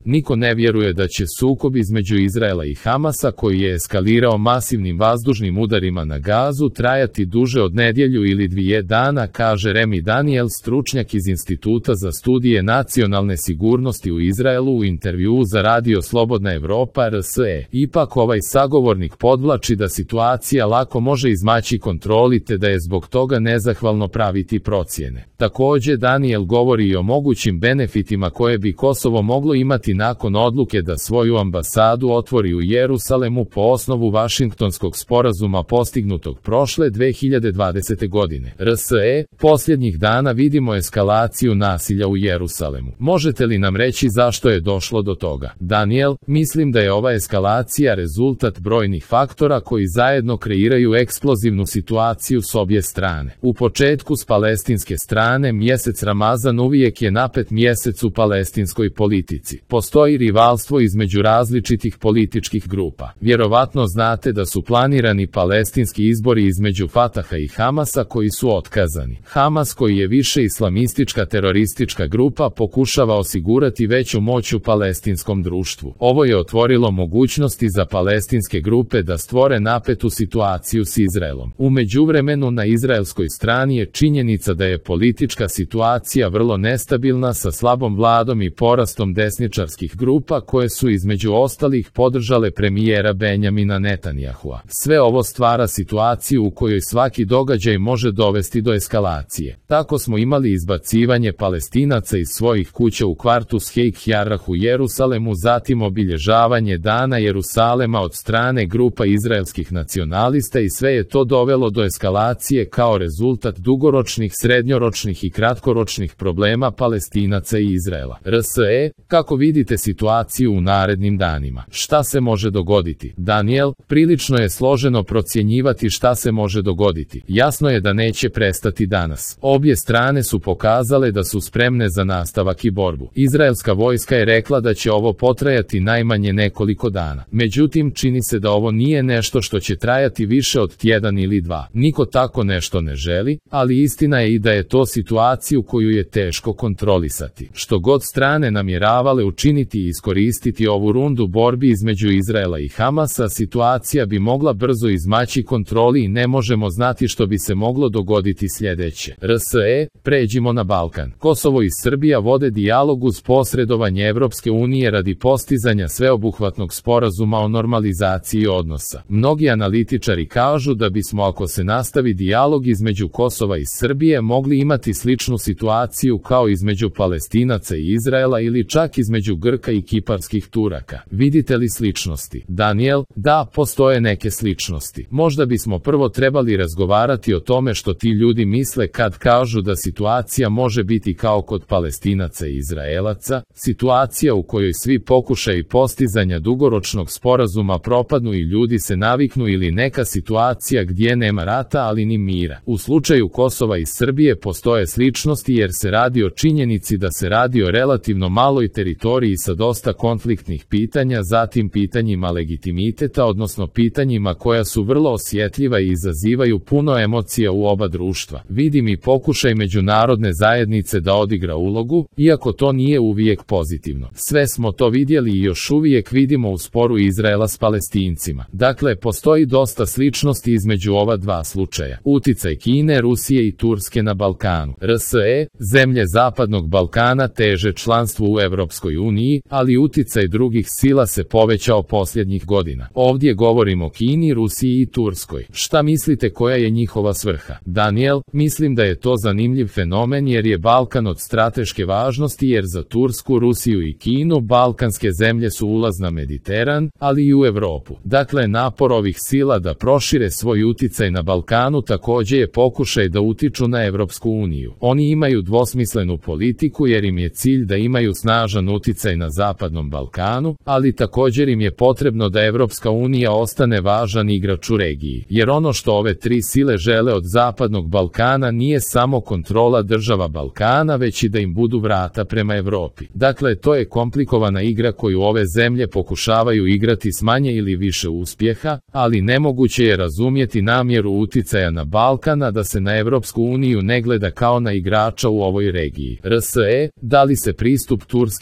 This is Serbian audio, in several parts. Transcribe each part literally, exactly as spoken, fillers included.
Niko ne vjeruje da će sukob između Izraela i Hamasa, koji je eskalirao masivnim vazdušnim udarima na Gazu, trajati duže od nedjelju ili dvije dana, kaže Remi Daniel, stručnjak iz Instituta za studije nacionalne sigurnosti u Izraelu u intervjuu za radio Slobodna Evropa R S E. Ipak ovaj sagovornik podvlači da situacija lako može izmaći kontroli te da je zbog toga nezahvalno praviti procjene. Također Daniel govori i o mogućim benefitima koje bi Kosovo moglo imati nakon odluke da svoju ambasadu otvori u Jerusalemu po osnovu Vašingtonskog sporazuma postignutog prošle dve hiljade dvadesete. godine. R S E, posljednjih dana vidimo eskalaciju nasilja u Jerusalemu. Možete li nam reći zašto je došlo do toga? Daniel, mislim da je ova eskalacija rezultat brojnih faktora koji zajedno kreiraju eksplozivnu situaciju s obje strane. U početku s palestinske strane mjesec Ramazan uvijek je napet mjesec u palestinskoj politici. Postoji rivalstvo između različitih političkih grupa. Vjerovatno znate da su planirani palestinski izbori između Fataha i Hamasa koji su otkazani. Hamas, koji je više islamistička teroristička grupa, pokušava osigurati veću moć u palestinskom društvu. Ovo je otvorilo mogućnosti za palestinske grupe da stvore napetu situaciju s Izraelom. U međuvremenu na izraelskoj strani je činjenica da je politička situacija vrlo nestabilna sa slabom vladom i porastom desničarskih grupa koje su između ostalih podržale premijera Benjamina Netanyahua. Sve ovo stvara situaciju u kojoj svaki događaj može dovesti do eskalacije. Tako smo imali izbacivanje Palestinaca iz svojih kuća u kvartu Sheikh Jarrah u Jerusalemu, zatim obilježavanje Dana Jerusalema od strane grupa izraelskih nacionalista i sve je to dovelo do eskalacije kao rezultat dugoročnih, srednjoročnih i kratkoročnih problema Palestinaca i Izraela. R S E, kako vidite situaciju u narednim danima? Šta se može dogoditi? Daniel, prilično je složeno procjenjivati šta se može dogoditi. Jasno je da neće prestati danas. Obje strane su pokazale da su spremne za nastavak i borbu. Izraelska vojska je rekla da će ovo potrajati najmanje nekoliko dana. Međutim, čini se da ovo nije nešto što će trajati više od tjedan ili dva. Niko tako nešto ne želi, ali istina je i da je to situaciju koju je teško kontrolisati. Što god strane namjeravale učiniti i iskoristiti ovu rundu borbi između Izraela i Hamasa, situacija bi mogla brzo izmaći kontroli i ne možemo znati što bi se moglo dogoditi sljedeće. R S E, pređimo na Balkan. Kosovo i Srbija vode dijalog uz posredovanje Evropske unije radi postizanja sveobuhvatnog sporazuma o normalizaciji odnosa. Mnogi analitičari kažu da bismo, ako se nastavi dijalog između Kosova i Srbije, mogli imati sličnu situaciju kao između Palestinaca i Izraela ili čak između Grka i kiparskih Turaka. Vidite li sličnosti? Daniel, da, postoje neke sličnosti. Možda bismo prvo trebali razgovarati o tome što ti ljudi misle kad kažu da situacija može biti kao kod Palestinaca i Izraelaca, situacija u kojoj svi pokušaji postizanja dugoročnog sporazuma propadnu i ljudi se naviknu, ili neka situacija gdje nema rata ali ni mira. U slučaju Kosova i Srbije postoje sličnosti jer se radi o činjenici da se radi o relativno maloj teritoriji sa dosta konfliktnih pitanja, zatim pitanjima legitimiteta, odnosno pitanjima koja su vrlo osjetljiva i izazivaju puno emocija u oba društva. Vidim i pokušaj međunarodne zajednice da odigra ulogu, iako to nije uvijek pozitivno. Sve smo to vidjeli i još uvijek vidimo u sporu Izraela s Palestincima. Dakle, postoji dosta sličnosti između ova dva slučaja. Uticaj Kine, Rusije i Turske na Balkanu. R S E, zemlje Zapadnog Balkana teže članstvu u Evropskoj uniji, ali uticaj drugih sila se povećao posljednjih godina. Ovdje govorimo o Kini, Rusiji i Turskoj. Šta mislite koja je njihova svrha? Daniel, mislim da je to zanimljiv fenomen jer je Balkan od strateške važnosti, jer za Tursku, Rusiju i Kinu balkanske zemlje su ulaz na Mediteran, ali i u Europu. Dakle, napor ovih sila da prošire svoj uticaj na Balkanu također je pokušaj da utiču na Evropsku uniju. Oni imaju dvosmislenu politiku jer im je cilj da imaju snažan uticaj na Zapadnom Balkanu, ali također im je potrebno da Evropska unija ostane važan igrač u regiji. Jer ono što ove tri sile žele od Zapadnog Balkana nije samo kontrola država Balkana, već i da im budu vrata prema Evropi. Dakle, to je komplikovana igra koju ove zemlje pokušavaju igrati s manje ili više uspjeha, ali nemoguće je razumjeti namjeru uticaja na Balkana da se na Evropsku uniju ne gleda kao na igrača u ovoj regiji. R S E, da li se pristup Turske Zapadnom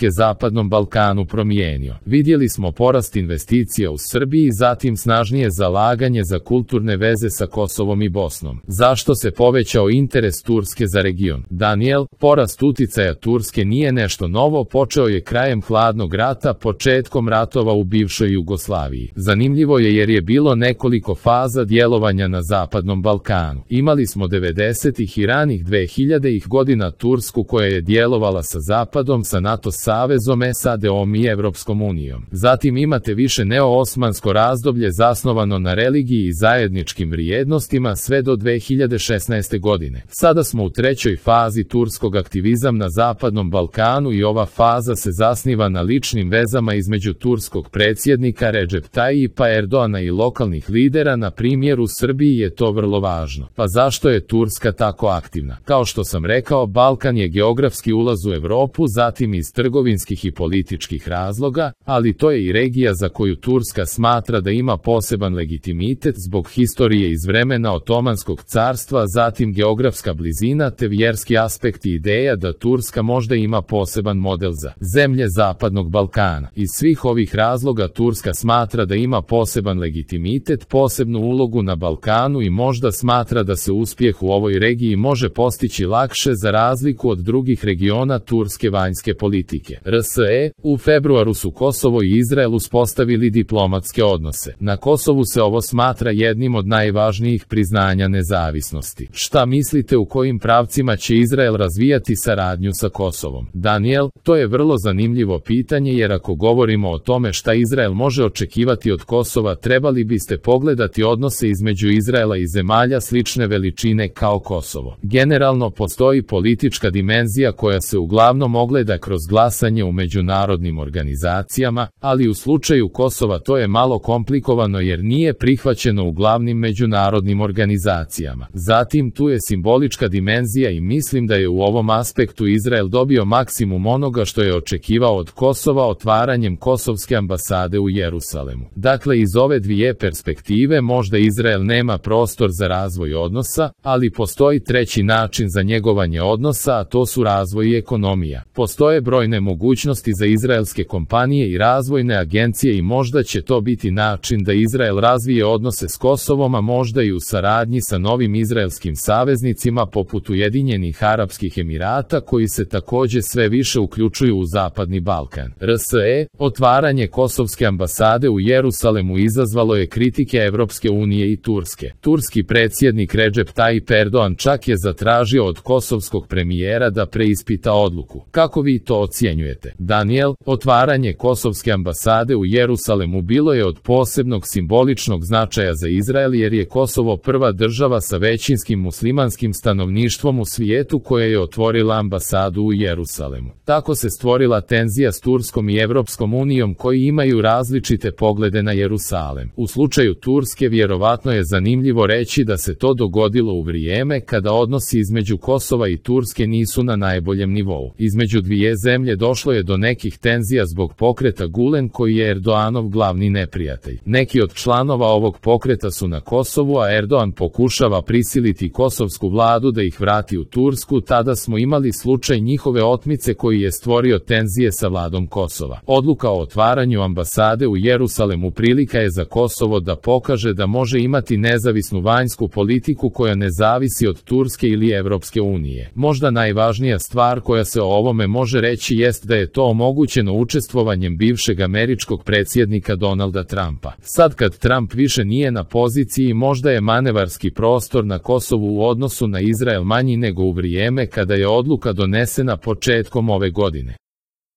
Zapadnom Balkanu promijenio? Vidjeli smo porast investicija u Srbiji, zatim snažnije zalaganje za kulturne veze sa Kosovom i Bosnom. Zašto se povećao interes Turske za region? Daniel, porast uticaja Turske nije nešto novo, počeo je krajem hladnog rata, početkom ratova u bivšoj Jugoslaviji. Zanimljivo je jer je bilo nekoliko faza djelovanja na Zapadnom Balkanu. Imali smo devedesetih i ranih dvehiljaditih godina Tursku koja je djelovala sa Zapadom, sa NATO savezom, S A D-om i Evropskom unijom. Zatim imate više neo-osmansko razdoblje zasnovano na religiji i zajedničkim vrijednostima sve do dve hiljade šesnaeste. godine. Sada smo u trećoj fazi turskog aktivizam na Zapadnom Balkanu i ova faza se zasniva na ličnim vezama između turskog predsjednika Recep Tayyipa Erdoana i lokalnih lidera. Na primjer u Srbiji je to vrlo važno. Pa zašto je Turska tako aktivna? Kao što sam rekao, Balkan je geografski ulaz u Europu, zatim iz trgovinskih i političkih razloga, ali to je i regija za koju Turska smatra da ima poseban legitimitet zbog historije iz vremena Otomanskog carstva, zatim geografska blizina te vjerski aspekt i ideja da Turska možda ima poseban model za zemlje Zapadnog Balkana. Iz svih ovih razloga Turska smatra da ima poseban legitimitet, posebnu ulogu na Balkanu i možda smatra da se uspjeh u ovoj regiji može postići lakše za razliku od drugih regiona turske vanjske politike. R S E, u februaru su Kosovo i Izrael uspostavili diplomatske odnose. Na Kosovu se ovo smatra jednim od najvažnijih priznanja nezavisnosti. Šta mislite u kojim pravcima će Izrael razvijati saradnju sa Kosovom? Daniel, to je vrlo zanimljivo pitanje jer ako govorimo o tome šta Izrael može očekivati od Kosova, trebali biste pogledati odnose između Izraela i zemalja slične veličine kao Kosovo. Generalno postoji politička dimenzija koja se uglavnom ogleda kroz glasanje u međunarodnim organizacijama, ali u slučaju Kosova to je malo komplikovano jer nije prihvaćeno u glavnim međunarodnim organizacijama. Zatim tu je simbolička dimenzija i mislim da je u ovom aspektu Izrael dobio maksimum onoga što je očekivao od Kosova otvaranjem kosovske ambasade u Jerusalemu. Dakle, iz ove dvije perspektive možda Izrael nema prostor za razvoj odnosa, ali postoji treći način za njegovanje odnosa, a to su razvoj i ekonomija. Postoje brojne mogućnosti za izraelske kompanije i razvojne agencije i možda će to biti način da Izrael razvije odnose s Kosovom, a možda i u saradnji sa novim izraelskim saveznicima poput Ujedinjenih Arapskih Emirata koji se također sve više uključuju u Zapadni Balkan. R S E, otvaranje kosovske ambasade u Jerusalemu izazvalo je kritike Evropske unije i Turske. Turski predsjednik Recep Tayyip Erdogan čak je zatražio od kosovskog premijera da preispita odluku. Kako vi to ocjenjujete? Daniel, otvaranje kosovske ambasade u Jerusalemu bilo je od posebnog simboličnog značaja za Izrael jer je Kosovo prva država sa većinskim muslimanskim stanovništvom u svijetu koja je otvorila ambasadu u Jerusalemu. Tako se stvorila tenzija s Turskom i Evropskom unijom koji imaju različite poglede na Jerusalem. U slučaju Turske vjerovatno je zanimljivo reći da se to dogodilo u vrijeme kada odnosi između Kosova i Turske nisu na najboljem nivou. Između dvije zemlje došlo je do nekih tenzija zbog pokreta Gulen koji je Erdoganov glavni neprijatelj. Neki od članova ovog pokreta su na Kosovu, a Erdogan pokušava prisiliti kosovsku vladu da ih vrati u Tursku. Tada smo imali slučaj njihove otmice koji je stvorio tenzije sa vladom Kosova. Odluka o otvaranju ambasade u Jerusalemu prilika je za Kosovo da pokaže da može imati nezavisnu vanjsku politiku koja ne zavisi od Turske ili Evropske unije. Možda najvažnija stvar koja se o ovome može reći jest da je to omogućeno učestvovanjem bivšeg američkog predsjednika Donalda Trumpa. Sad kad Trump više nije na poziciji, možda je manevarski prostor na Kosovu u odnosu na Izrael manji nego u vrijeme kada je odluka donesena početkom ove godine.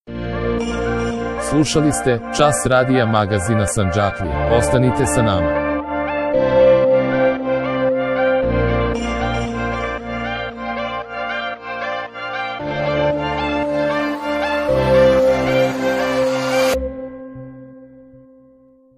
Slušali ste Čas radija magazina Sandžaklija. Ostanite sa nama.